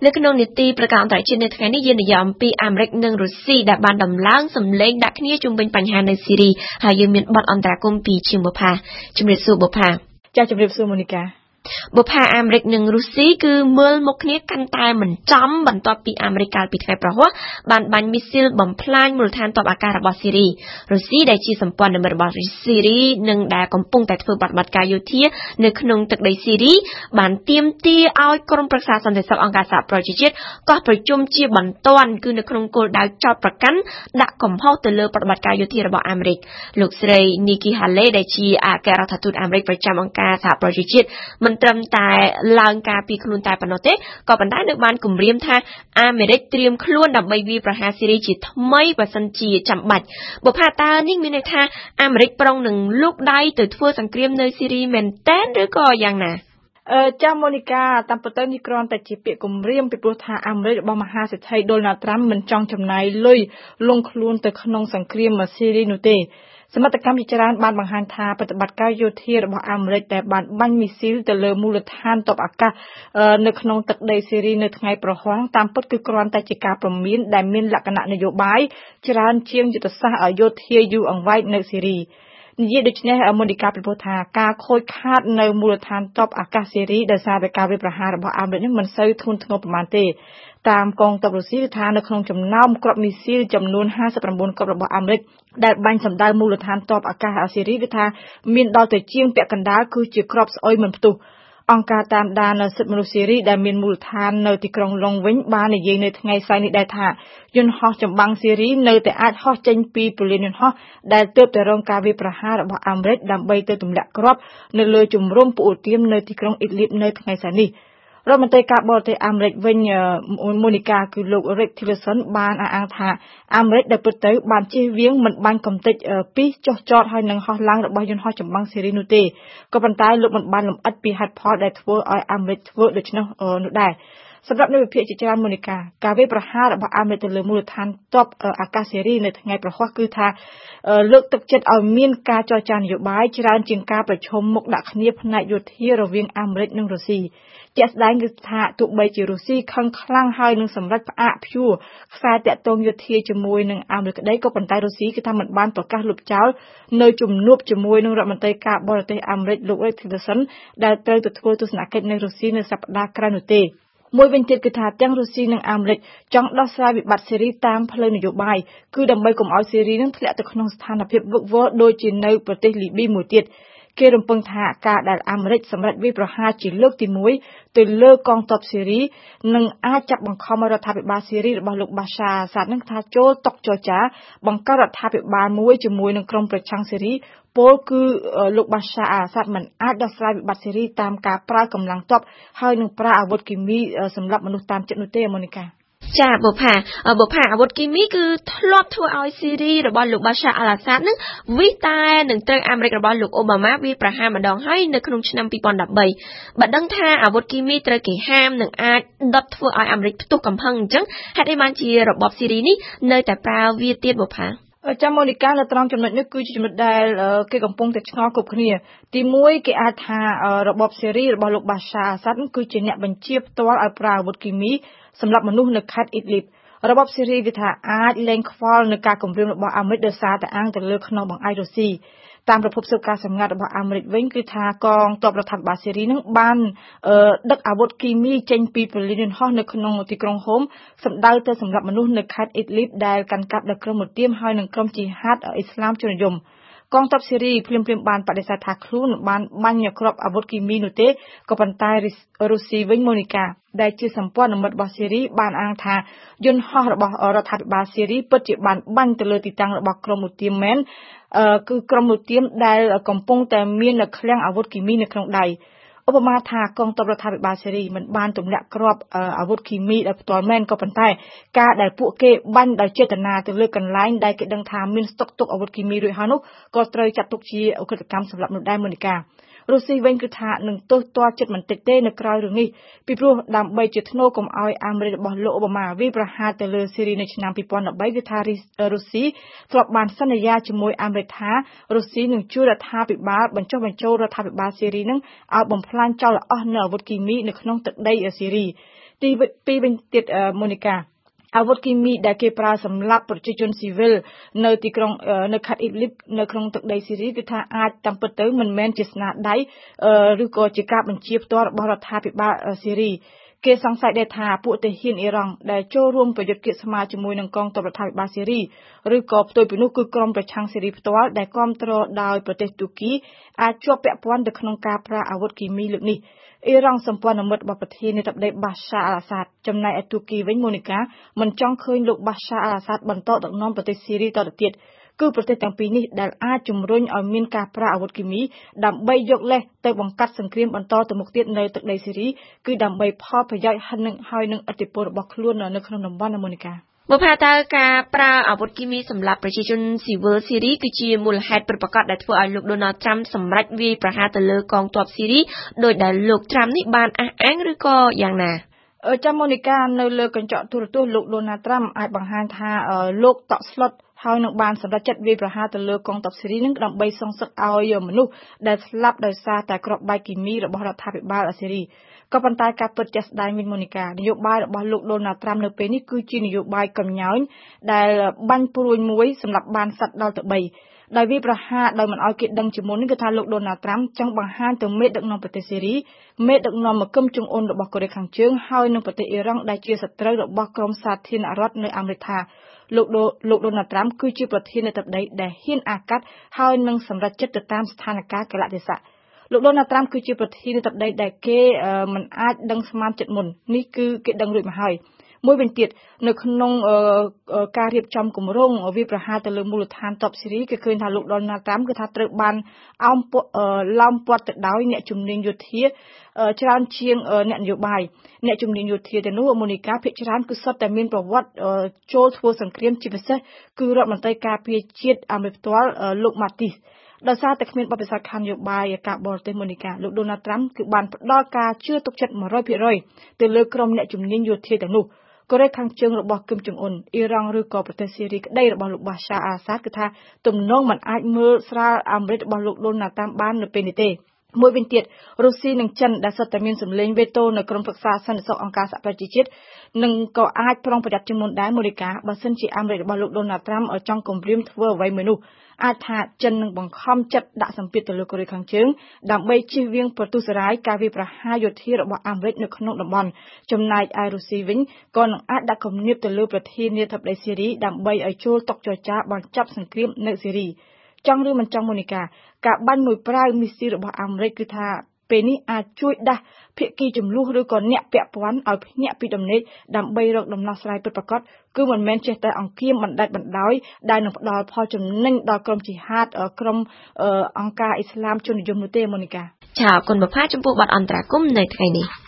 នៅក្នុងនីតិប្រកាសអន្តរជាតិនៅថ្ងៃនេះយើងនិយាយអំពីអាមេរិកនិងរុស្ស៊ីដែលបានដំឡើងសម្លេងដាក់គ្នាជុំវិញបញ្ហានៅស៊ីរីហើយយើងមានបទអន្តរាគមន៍ពីជាងបុប្ផាជំរាបសួរបុប្ផាចាជំរាបសួរម៉ូនីកាបុប្ផាអាមេរិកនិងរុស្ស៊ីគឺមើលមុខគ្នាកាន់តែមិនចំបន្ទាប់ពីអាមេរិកកាលពីថ្ងៃប្រហ័សបានបាញ់មីស៊ីលបំផ្លាញមូលដ្ឋានទ័ពអាកាសរបស់ស៊ីរីរុស្ស៊ីដែលជាសម្ព័ន្ធមិត្តរបស់ស៊ីរីនិងដែលកំពុងតែធ្វើបដិបត្តិការយោធានៅក្នុងទឹកដីស៊ីរីបានទាមទារឲ្យក្រុមប្រឹក្សាសន្តិសុខអង្គការសហប្រជាជាតិកោះប្រជុំជាបន្ទាន់គឺនៅក្នុងគោលដៅចោទប្រកាន់ដាក់កំហុសទៅលើបដិបត្តិការយោធារបស់អាមេរិកលោកស្រី Nikki Haley ដែលជាអគ្គរដ្ឋទូតអាមេរិកប្រចាំអង្គការសហប្រជាជាតិមិនត្រឹមតែឡើងការពីខ្លួនតែប៉ុណ្ណោះទេក៏ប៉ុន្តែនៅបានគម្រាមថាអាមេរិកត្រៀមខ្លួនដើម្បីវាយប្រហារស៊ីរីជាថ្មីបើសិនជាចាំបាច់បុប្ផាតើនេះមានន័យថាអាមេរិកប្រុងនឹងលូកដៃទៅធ្វើសង្គ្រាមនៅស៊ីរីមែនតើឬក៏យ៉ាងណាចាម៉ូនីកាតាមពិតទៅនេះគ្រាន់តែជាពាក្យគម្រាមពីព្រោះថាអាមេរិករបស់មហាសេដ្ឋីដូណាល់ត្រាំមិនចង់ចំណាយលុយលង់ខ្លួនទៅក្នុងសង្គ្រាមស៊ីរីនោះទេសមត្ថកម្មជាច្រើនបានបង្ហាញថាប្រតិបត្តិការយោធារបស់អាមេរិកដែលបានបាញ់មីស៊ីលទៅលើមូលដ្ឋានទ័ពអាកាសនៅក្នុងទឹកដីស៊ីរីនៅថ្ងៃប្រហ័សតាមពិតគឺគ្រាន់តែជាការព្រមានដែលមានលក្ខណៈនយោបាយច្រើនជាងយុទ្ធសាស្ត្រយោធាយូរអង្វែងនៅស៊ីរីនិយាយដូច្នេះម៉ូនីកាពីព្រោះថាការខូចខាតនៅមូលដ្ឋានទ័ពអាកាសស៊ីរីដោយសារតែការវាយប្រហាររបស់អាមេរិកនេះមិនសូវធ្ងន់ធ្ងរប៉ុន្មានទេតាមកងទ័ពរុស្ស៊ីថានៅក្នុងចំណោមគ្រាប់មីស៊ីលចំនួន59គ្រាប់របស់អាមេរិកដែលបាញ់សម្ដៅមូលដ្ឋានទ័ពអាកាសស៊ីរីគឺថាមានដល់ទៅជាងពាក់កណ្ដាលគឺជាគ្រាប់ស្អុយមិនផ្ទុះអង្គការតាមដានសិទ្ធិមនុស្សស៊ីរីដែលមានមូលដ្ឋាននៅទីក្រុងឡុងវិញបាននិយាយនៅថ្ងៃស្អែកនេះដែរថាយន្តហោះចម្បាំងស៊ីរីនៅតែអាចហោះចេញពីពលានយន្តហោះដែលទើបតែរងការវាយប្រហាររបស់អាមេរិកដើម្បីទៅទម្លាក់គ្រាប់នៅលើជំរំផ្អួលទៀមនៅទីក្រុងអ៊ីដលីបនៅថ្ងៃស្អែកនេះរដ្ឋមន្ត្រីការបរទេសអាមេរិកវិញម៉ូនីកាគឺលោក Rex Tillerson បានអះអាងថាអាមេរិកដែលពិតទៅបានជៀសវាងមិនបាញ់កំទេចពីចុះចតហើយនឹងហោះឡើងរបស់យន្តហោះចម្បាំងស៊េរីនោះទេក៏ប៉ុន្តែលោកមិនបានលម្អិតពីហេតុផលដែលធ្វើឲ្យអាមេរិកធ្វើដូច្នោះនោះដែរសម្រាប់នៅវិភាគជាច្រើនម៉ូនីកាការវាយប្រហាររបស់អាមេរិកទៅលើមូលដ្ឋានទ័ពអាកាសស៊េរីនៅថ្ងៃប្រហ័សគឺថាលើកទឹកចិត្តឲ្យមានការចរចានយោបាយច្រើនជាងការប្រជុំមុខដាក់គ្នាផ្នែកយោធារវាងអាមេរិកនិងរុស្ស៊ីជាក់ស្ដែងគឺថាទោះបីជារុស្ស៊ីខឹងខ្លាំងហើយនឹងសម្រេចផ្អាកព្យួរខ្សែតាក់ទងយោធាជាមួយនឹងអាមេរិកក្តីក៏ប៉ុន្តែរុស្ស៊ីគឺថាមិនបានប្រកាសលុបចោលនៅជំនួបជាមួយនឹងរដ្ឋមន្ត្រីការបរទេសអាមេរិកលោក Rex Tillerson ដែលត្រូវទៅធ្វើទស្សនកិច្ចនៅរុស្ស៊ីនៅសប្តាហ៍ក្រោយនោះទេមួយវិញទៀតគឺថាទាំងរុស្ស៊ីនិងអាមេរិកចង់ដោះស្រាយវិបត្តិស៊េរីតាមផ្លូវនយោបាយគឺដើម្បីកុំឲ្យស៊េរីនឹងធ្លាក់ទៅក្នុងស្ថានភាពវឹកវរដូចជានៅប្រទេសលីប៊ីមួយទៀតគេរំពឹងថាការដែលអាមេរិកសម្រេចវាយប្រហារជាលើកទី1ទៅលើកងទ័ពស៊េរីនឹងអាចចាប់បង្ខំរដ្ឋាភិបាលស៊េរីរបស់លោកបាសាអាសាដនឹងថាចូលតុចរចាបង្កើតរដ្ឋាភិបាលមួយជាមួយនឹងក្រុមប្រឆាំងស៊េរីពលគឺលោកបាសាអាសាដមិនអាចដោះស្រាយវិបត្តិស៊េរីតាមការប្រើកម្លាំងទ័ពហើយនឹងប្រើអាវុធគីមីសម្រាប់មនុស្សតាមចិត្តនោះទេម៉ូនីកាចាបុប្ផាអាវុធគីមីគឺធ្លាប់ធ្វើឲ្យស៊ីរីរបស់លោកបាសាអាល់អាសាដនឹងវិតែនឹងត្រូវអាមេរិករបស់លោកអូបាម៉ាវាប្រហារម្ដងហើយនៅក្នុងឆ្នាំ2013បើដឹងថាអាវុធគីមីត្រូវគេហាមនឹងអាចដុតធ្វើឲ្យអាមេរិកផ្ទុះកំហឹងអញ្ចឹងហេតុអីបានជារបបស៊ីរីនេះនៅតែប្រើវាទៀតបុប្ផាចាំម៉ូនីកានៅត្រង់ចំណុចនេះគឺជាចំណុចដែលគេកំពុងតែឆ្ងល់គ្រប់គ្នាទី1គេអាចថារបបស៊េរីរបស់លោកបាសាអាសាដគឺជាអ្នកបញ្ជាផ្ទាល់ឲ្យប្រើអាវុធគីមីសម្រាប់មនុស្សនៅខេត្តអ៊ីដលីបរបបស៊េរីវាថាអាចលែងខ្វល់នឹងការគម្រាមរបស់អាមេរិកដោយសារតែអាងទៅលើខ្នោះបង្អែករុស្ស៊ីតាមប្រភពស៊ើបការសម្ងាត់របស់អាមេរិកវិញគឺថាកងទ័ពរដ្ឋាភិបាលស៊េរីនឹងបានដឹកអាវុធគីមីចេញពីពលានយន្តហោះនៅក្នុងទីក្រុងហូមសម្ដៅទៅសម្រាប់មនុស្សនៅខេត្តអ៊ីដលីបដែលកាន់កាប់ដោយក្រុមមុទាមហើយនឹងក្រុមជីហាតអ៊ីស្លាមជននិយមកងទ័ពស៊េរីភ្លាមបានបដិសេធថាខ្លួនបានបាញ់គ្រាប់អាវុធគីមីនោះទេក៏ប៉ុន្តែរុស្ស៊ីវិញម៉ូនីកាដែលជាសម្ព័ន្ធមិត្តរបស់ស៊េរីបានអាងថាយន្តហោះរបស់រដ្ឋាភិបាលស៊េរីពិតជាបានបាញ់ទៅលើទីតាំងរបស់ក្រុមមុទាមមែនគឺក្រុមមុទាមដែលកំពុងតែមានឃ្លាំងអាវុធគីមីនៅក្នុងដៃឧបមាថាកងទ័ពរដ្ឋាភិបាលស៊េរីមិនបានទម្លាក់គ្រាប់អាវុធគីមីដោយផ្ទាល់មែនក៏ប៉ុន្តែការដែលពួកគេបាញ់ដោយចេតនាទៅលើកន្លែងដែលគេដឹងថាមានស្តុកទុកអាវុធគីមីរួចហើយនោះក៏ត្រូវចាត់ទុកជាអក្រិតកម្មសម្រាប់មនុស្សដែរម៉ូនីការុស្ស៊ីវិញគឺថានឹងទោសទាល់ចិត្តបន្តិចទេនៅក្រៅរឿងនេះពីព្រោះដើម្បីជាធ្នូកុំឲ្យអាមេរិករបស់លោកអូបាម៉ាវាយប្រហារទៅលើស៊េរីនៅឆ្នាំ2013គឺថារុស្ស៊ីធ្លាប់បានសន្យាជាមួយអាមេរិកថារុស្ស៊ីនឹងជួយរដ្ឋាភិបាលបញ្ចុះបញ្ចូលរដ្ឋាភិបាលស៊េរីនឹងឲ្យបំផ្លាញចោលអស់នូវអាវុធគីមីនៅក្នុងទឹកដីស៊េរីពីវិញទៀតម៉ូនីកាអាវុធគីមីដែលគេប្រើសម្រាប់ប្រជាជនស៊ីវិលនៅទីក្រុងនៅខេត្តអ៊ីបលីបនៅក្នុងទឹកដីស៊ីរីគឺថាអាចតាមពិតទៅមិនមែនជាស្នាដៃឬក៏ជាការបញ្ជាផ្ទាល់របស់រដ្ឋាភិបាលស៊ីរីគេសង្ស័យដែរថាពួកទាហានអ៊ីរ៉ង់ដែលចូលរួមប្រយុទ្ធគៀកស្មារជាមួយនឹងកងទ័ពរដ្ឋាភិបាលស៊ីរីឬក៏ផ្ទុយពីនោះគឺក្រុមប្រឆាំងស៊ីរីផ្ទាល់ដែលគាំទ្រដោយប្រទេសទូគីអាចជាប់ពាក់ព័ន្ធទៅក្នុងការប្រើអាវុធគីមីលើកនេះអ៊ីរ៉ង់សម្ព័ន្ធមិត្តរបស់ប្រធានាធិបតីបាសាអល់អាសាដចំណែកឯទូគីវិញម៉ូនីកាមិនចង់ឃើញលោកបាសាអល់អាសាដបន្តដឹកនាំប្រទេសស៊ីរីតទៅទៀតគឺប្រទេសទាំងពីរនេះដែលអាចជំរុញឲ្យមានការប្រើអាវុធគីមីដើម្បីយកលេសទៅបង្កាត់សង្គ្រាមបន្តទៅមុខទៀតនៅទឹកដីស៊ីរីគឺដើម្បីផលប្រយោជន៍ហើយនឹងឥទ្ធិពលរបស់ខ្លួននៅក្នុងតំបន់ម៉ូនីកាមកថាតើការប្រើអាវុធគីមីសម្រាប់ប្រជាជនស៊ីវិលស៊ីរីគឺជាមូលហេតុពិតប្រាកដដែលធ្វើឲ្យលោកដូណាល់ត្រាំសម្រេចវាយប្រហារទៅលើកងទ័ពស៊ីរីដោយដែលលោកត្រាំនេះបានអះអាងឬក៏យ៉ាងណាចាំម៉ូនីកានៅលើកញ្ចក់ទូរទស្សន៍លោកដូណាល់ត្រាំអាចបង្ហាញថាលោកតក់ស្លុតហើយនឹងបានសម្រេចចិត្តវាយប្រហារទៅលើកងទ័ពស៊ីរីនឹងដើម្បីសងសឹកឲ្យមនុស្សដែលស្លាប់ដោយសារតែគ្រាប់បែកគីមីរបស់រដ្ឋាភិបាលស៊ីរីក៏ប៉ុន្តែការពិតជាក់ស្ដែងវិញម៉ូនីកានយោបាយរបស់លោកដូណាល់ត្រាំនៅពេលនេះគឺជានយោបាយកំញោញដែលបាញ់ព្រួយមួយសម្រាប់បានសត្វដល់ទៅ3ដោយវាប្រហារដោយមិនឲ្យគេដឹងជាមុននេះគឺថាលោកដូណាល់ត្រាំចង់បង្ហាញទៅមេដឹកនាំប្រទេសស៊ីរីមេដឹកនាំមកគឹមចុងអ៊ុនរបស់កូរ៉េខាងជើងហើយនឹងប្រទេសអ៊ីរ៉ង់ដែលជាសត្រូវរបស់ក្រុមសាធារណរដ្ឋនៅអាមេរិកថាលោកដូណាល់ត្រាំគឺជាប្រធានាធិបតីដែលហ៊ានអាកាត់ហើយនឹងសម្រេចចិត្តទៅតាមស្ថានភាពកលៈទេសៈលោកដូណាល់ត្រាំគឺជាប្រធានាធិបតីដែលគេមិនអាចដឹងស្មានចិត្តមុននេះគឺគេដឹងរួចមកហើយមួយវិញទៀតនៅក្នុងការរៀបចំគម្រោងវាប្រហារទៅលើមូលដ្ឋានទ័ពស៊ីរីគេឃើញថាលោកដូណាល់ត្រាំគឺថាត្រូវបានឡោមព័ទ្ធទៅដោយអ្នកជំនាញយោធាច្រើនជាងអ្នកនយោបាយអ្នកជំនាញយោធាទាំងនោះម៉ូនីកាភាគច្រើនគឺសុទ្ធតែមានប្រវត្តិចូលធ្វើសង្គ្រាមជាពិសេសគឺរដ្ឋមន្ត្រីការពារជាតិអាមេរិកផ្ទាល់លោកម៉ាទីសដោយសារតែគ្មានបទពិសោធន៍ខាងនយោបាយការបរទេសម៉ូនីកាលោកដូណាល់ត្រាំគឺបានផ្ដល់ការជឿទុកចិត្ត 100% ទៅលើក្រុមអ្នកជំនាញយោធាទាំងនោះកូរ៉េខាងជើងរបស់គឹមចុងអ៊ុនអ៊ីរ៉ង់ឬក៏ប្រទេសស៊ីរីក្តីរបស់លោកបាសាអាសាដគឺថាទំនងមិនអាចមើលស្រាលអាមេរិករបស់លោកដូណាល់ត្រាំបាននៅពេលនេះទេមួយវិញទៀតរុស្ស៊ីនិងចិនដែលសុទ្ធតែមានសម្លេងវេតូនៅក្រុមប្រឹក្សាសន្តិសុខអង្គការសហប្រជាជាតិនឹងក៏អាចប្រុងប្រយ័ត្នជាងមុនដែរម៉ូនីកាបើសិនជាអាមេរិករបស់លោកដូណាល់ត្រាំចង់គំរាមធ្វើអ្វីមួយនោះអាចថាចិននឹងបង្ខំចិត្តដាក់សម្ពាធទៅលើកូរ៉េខាងជើងដើម្បីជៀសវាងប្រទុសរាយការវាយប្រហារយោធារបស់អាមេរិកនៅក្នុងតំបន់ចំណែកឯរុស្ស៊ីវិញក៏នឹងអាចដាក់គំនាបទៅលើប្រធានាធិបតីស៊ីរីដើម្បីឲ្យចូលតុចរចាបញ្ចប់សង្គ្រាមនៅស៊ីរីចង់ឬមិនចង់ម៉ូនីកាការបាញ់មួយប្រាវមីស៊ីលរបស់អាមេរិកគឺថាពេលនេះអាចជួយដាស់ភាគីចំនួនឬក៏អ្នកពាក់ព័ន្ធឲ្យភ្ញាក់ពីដំណេកដើម្បីរកដំណោះស្រាយពិតប្រាកដគឺមិនមែនចេះតែអង្គាមបណ្ដេតបណ្ដោយដែលនឹងផ្ដល់ផលចំណេញដល់ក្រុមជីហាតក្រុមអង្គការអ៊ីស្លាមជននិយមនោះទេម៉ូនីកាចាអរគុណបផាចំពោះបទអន្តរាគមន៍នៅថ្ងៃនេះ